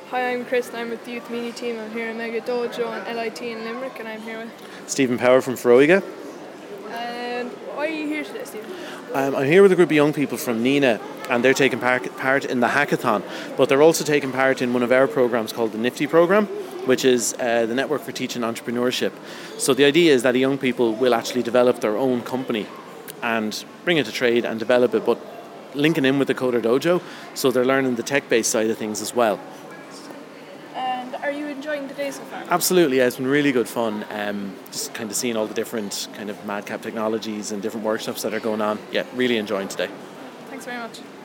Hi, I'm Chris and I'm with the Youth Media Team. I'm here at Mega Dojo and LIT in Limerick, and I'm here with... Stephen Power from Feroiga. And why are you here today, Stephen? I'm here with a group of young people from NINA, and they're taking part in the hackathon, but they're also taking part in one of our programs called the Nifty program, which is the Network for Teaching Entrepreneurship. So the idea is that young people will actually develop their own company and bring it to trade and develop it, but linking in with the Coder Dojo, so they're learning the tech-based side of things as well. And are you enjoying the day so far? Absolutely, yeah, it's been really good fun. Just kind of seeing all the different kind of madcap technologies and different workshops that are going on. Yeah, really enjoying today. Thanks very much.